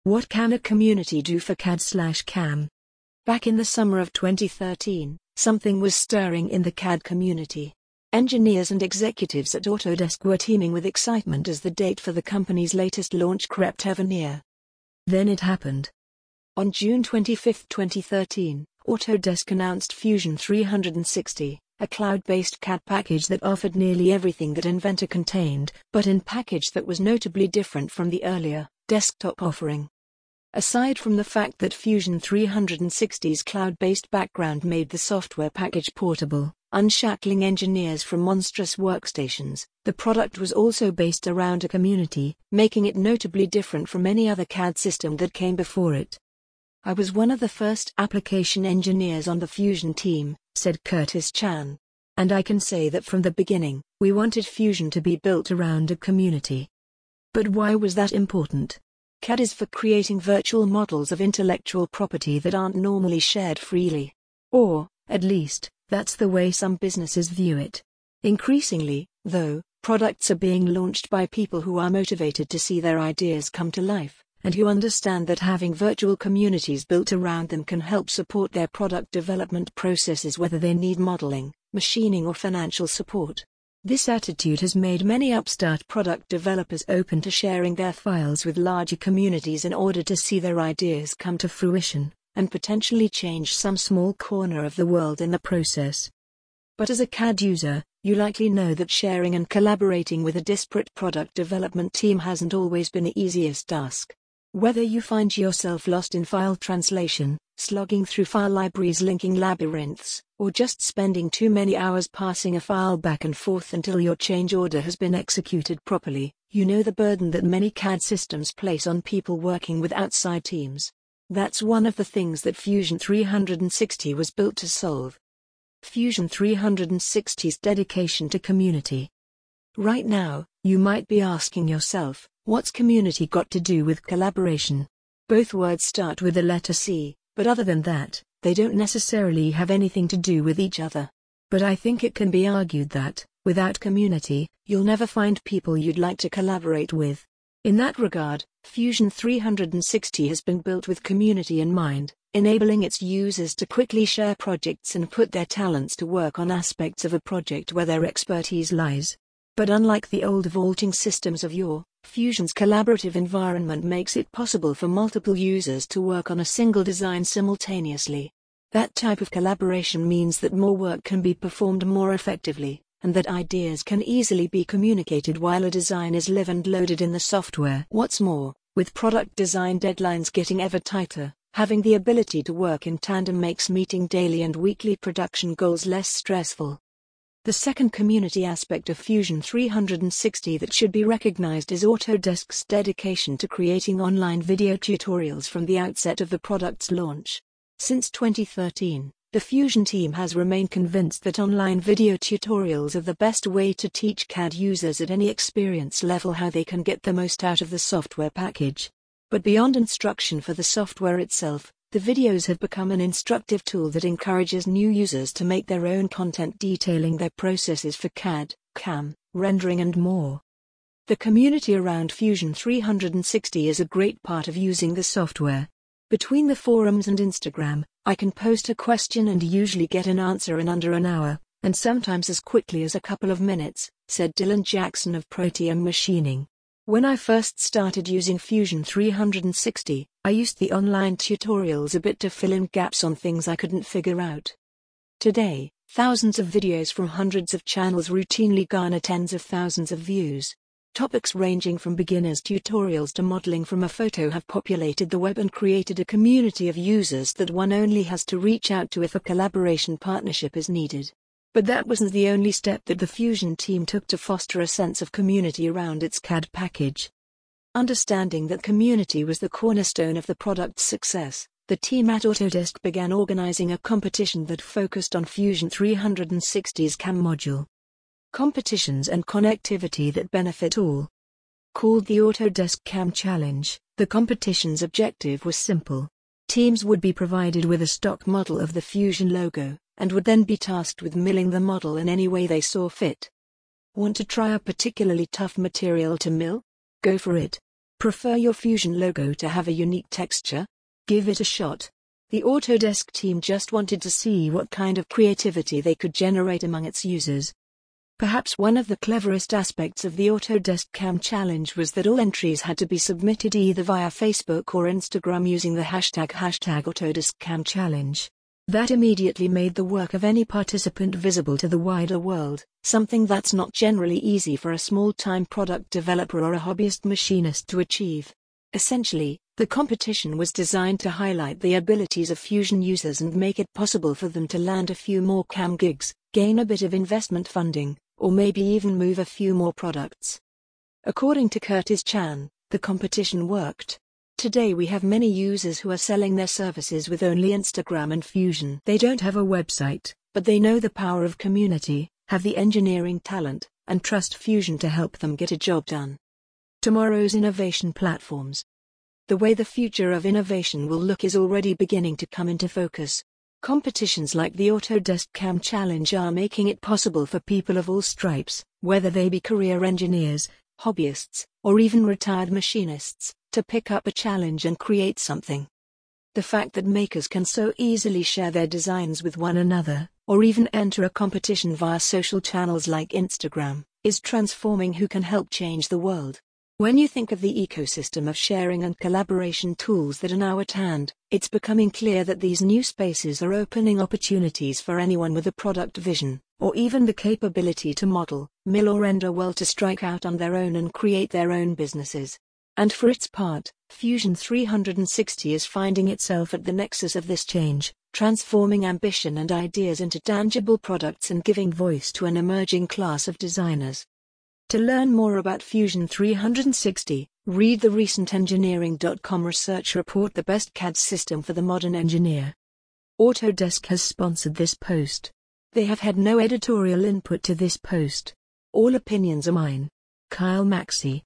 What can a community do for CAD/CAM? Back in the summer of 2013, something was stirring in the CAD community. Engineers and executives at Autodesk were teeming with excitement as the date for the company's latest launch crept ever near. Then it happened. On June 25, 2013, Autodesk announced Fusion 360, a cloud-based CAD package that offered nearly everything that Inventor contained, but in a package that was notably different from the earlier desktop offering. Aside from the fact that Fusion 360's cloud-based background made the software package portable, unshackling engineers from monstrous workstations, the product was also based around a community, making it notably different from any other CAD system that came before it. "I was one of the first application engineers on the Fusion team," said Curtis Chan. "And I can say that from the beginning, we wanted Fusion to be built around a community." But why was that important? CAD is for creating virtual models of intellectual property that aren't normally shared freely. Or, at least, that's the way some businesses view it. Increasingly, though, products are being launched by people who are motivated to see their ideas come to life, and who understand that having virtual communities built around them can help support their product development processes whether they need modeling, machining or financial support. This attitude has made many upstart product developers open to sharing their files with larger communities in order to see their ideas come to fruition, and potentially change some small corner of the world in the process. But as a CAD user, you likely know that sharing and collaborating with a disparate product development team hasn't always been the easiest task. Whether you find yourself lost in file translation, slogging through file libraries linking labyrinths, or just spending too many hours passing a file back and forth until your change order has been executed properly, you know the burden that many CAD systems place on people working with outside teams. That's one of the things that Fusion 360 was built to solve. Fusion 360's dedication to community. Right now, you might be asking yourself, what's community got to do with collaboration? Both words start with the letter C, but other than that, they don't necessarily have anything to do with each other. But I think it can be argued that, without community, you'll never find people you'd like to collaborate with. In that regard, Fusion 360 has been built with community in mind, enabling its users to quickly share projects and put their talents to work on aspects of a project where their expertise lies. But unlike the old vaulting systems of yore, Fusion's collaborative environment makes it possible for multiple users to work on a single design simultaneously. That type of collaboration means that more work can be performed more effectively, and that ideas can easily be communicated while a design is live and loaded in the software. What's more, with product design deadlines getting ever tighter, having the ability to work in tandem makes meeting daily and weekly production goals less stressful. The second community aspect of Fusion 360 that should be recognized is Autodesk's dedication to creating online video tutorials from the outset of the product's launch. Since 2013, the Fusion team has remained convinced that online video tutorials are the best way to teach CAD users at any experience level how they can get the most out of the software package. But beyond instruction for the software itself, the videos have become an instructive tool that encourages new users to make their own content detailing their processes for CAD, CAM, rendering and more. The community around Fusion 360 is a great part of using the software. Between the forums and Instagram, I can post a question and usually get an answer in under an hour, and sometimes as quickly as a couple of minutes, said Dylan Jackson of Proteum Machining. When I first started using Fusion 360, I used the online tutorials a bit to fill in gaps on things I couldn't figure out. Today, thousands of videos from hundreds of channels routinely garner tens of thousands of views. Topics ranging from beginners tutorials to modeling from a photo have populated the web and created a community of users that one only has to reach out to if a collaboration partnership is needed. But that wasn't the only step that the Fusion team took to foster a sense of community around its CAD package. Understanding that community was the cornerstone of the product's success, the team at Autodesk began organizing a competition that focused on Fusion 360's CAM module. Competitions and connectivity that benefit all. Called the Autodesk CAM Challenge, the competition's objective was simple. Teams would be provided with a stock model of the Fusion logo, and would then be tasked with milling the model in any way they saw fit. Want to try a particularly tough material to mill? Go for it. Prefer your Fusion logo to have a unique texture? Give it a shot. The Autodesk team just wanted to see what kind of creativity they could generate among its users. Perhaps one of the cleverest aspects of the Autodesk Cam Challenge was that all entries had to be submitted either via Facebook or Instagram using the hashtag Autodesk Cam Challenge. That immediately made the work of any participant visible to the wider world, something that's not generally easy for a small-time product developer or a hobbyist machinist to achieve. Essentially, the competition was designed to highlight the abilities of Fusion users and make it possible for them to land a few more CAM gigs, gain a bit of investment funding, or maybe even move a few more products. According to Curtis Chan, the competition worked. Today we have many users who are selling their services with only Instagram and Fusion. They don't have a website, but they know the power of community, have the engineering talent, and trust Fusion to help them get a job done. Tomorrow's innovation platforms. The way the future of innovation will look is already beginning to come into focus. Competitions like the Autodesk Cam Challenge are making it possible for people of all stripes, whether they be career engineers, hobbyists, or even retired machinists, to pick up a challenge and create something. The fact that makers can so easily share their designs with one another, or even enter a competition via social channels like Instagram, is transforming who can help change the world. When you think of the ecosystem of sharing and collaboration tools that are now at hand, it's becoming clear that these new spaces are opening opportunities for anyone with a product vision, or even the capability to model, mill or render well to strike out on their own and create their own businesses. And for its part, Fusion 360 is finding itself at the nexus of this change, transforming ambition and ideas into tangible products and giving voice to an emerging class of designers. To learn more about Fusion 360, read the recent Engineering.com research report The Best CAD System for the Modern Engineer. Autodesk has sponsored this post. They have had no editorial input to this post. All opinions are mine. Kyle Maxey.